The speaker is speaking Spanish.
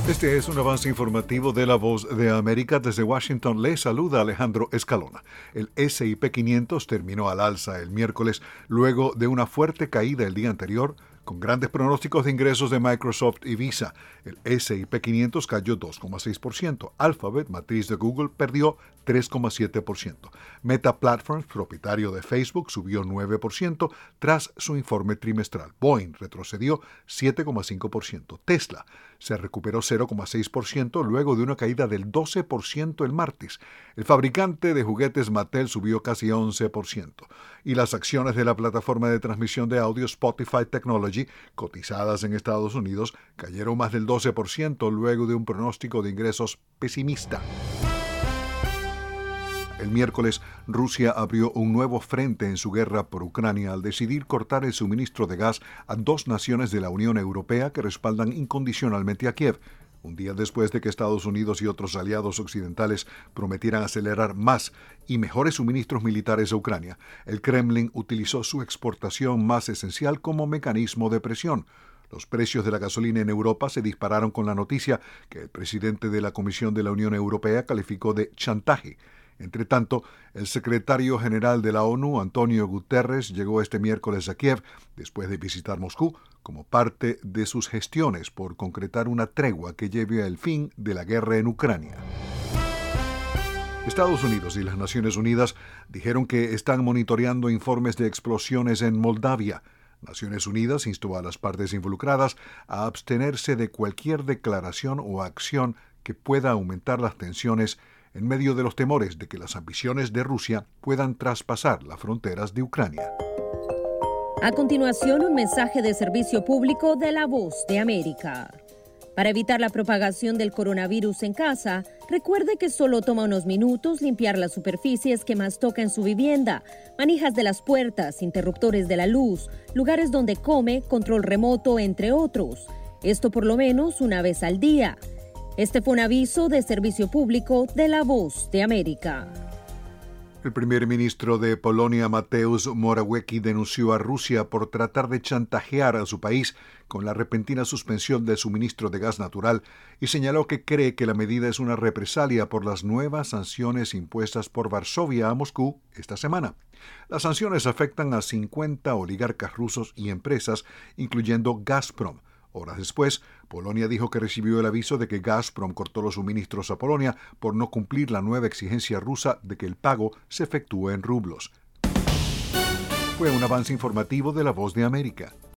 Este es un avance informativo de La Voz de América. Desde Washington le saluda Alejandro Escalona. El S&P 500 terminó al alza el miércoles luego de una fuerte caída el día anterior, con grandes pronósticos de ingresos de Microsoft y Visa. El S&P 500 cayó 2,6%. Alphabet, matriz de Google, perdió 3,7%. Meta Platforms, propietario de Facebook, subió 9% tras su informe trimestral. Boeing retrocedió 7,5%. Tesla se recuperó 0,6% luego de una caída del 12% el martes. El fabricante de juguetes Mattel subió casi 11%. Y las acciones de la plataforma de transmisión de audio Spotify Technology, cotizadas en Estados Unidos, cayeron más del 12% luego de un pronóstico de ingresos pesimista. El miércoles, Rusia abrió un nuevo frente en su guerra por Ucrania al decidir cortar el suministro de gas a dos naciones de la Unión Europea que respaldan incondicionalmente a Kiev, un día después de que Estados Unidos y otros aliados occidentales prometieran acelerar más y mejores suministros militares a Ucrania. El Kremlin utilizó su exportación más esencial como mecanismo de presión. Los precios de la gasolina en Europa se dispararon con la noticia que el presidente de la Comisión de la Unión Europea calificó de chantaje. Entre tanto, el secretario general de la ONU, Antonio Guterres, llegó este miércoles a Kiev después de visitar Moscú como parte de sus gestiones por concretar una tregua que lleve al fin de la guerra en Ucrania. Estados Unidos y las Naciones Unidas dijeron que están monitoreando informes de explosiones en Moldavia. Naciones Unidas instó a las partes involucradas a abstenerse de cualquier declaración o acción que pueda aumentar las tensiones en medio de los temores de que las ambiciones de Rusia puedan traspasar las fronteras de Ucrania. A continuación, un mensaje de servicio público de La Voz de América. Para evitar la propagación del coronavirus en casa, recuerde que solo toma unos minutos limpiar las superficies que más toca en su vivienda, manijas de las puertas, interruptores de la luz, lugares donde come, control remoto, entre otros. Esto por lo menos una vez al día. Este fue un aviso de servicio público de La Voz de América. El primer ministro de Polonia, Mateusz Morawiecki, denunció a Rusia por tratar de chantajear a su país con la repentina suspensión del suministro de gas natural y señaló que cree que la medida es una represalia por las nuevas sanciones impuestas por Varsovia a Moscú esta semana. Las sanciones afectan a 50 oligarcas rusos y empresas, incluyendo Gazprom. Horas después, Polonia dijo que recibió el aviso de que Gazprom cortó los suministros a Polonia por no cumplir la nueva exigencia rusa de que el pago se efectúe en rublos. Fue un avance informativo de La Voz de América.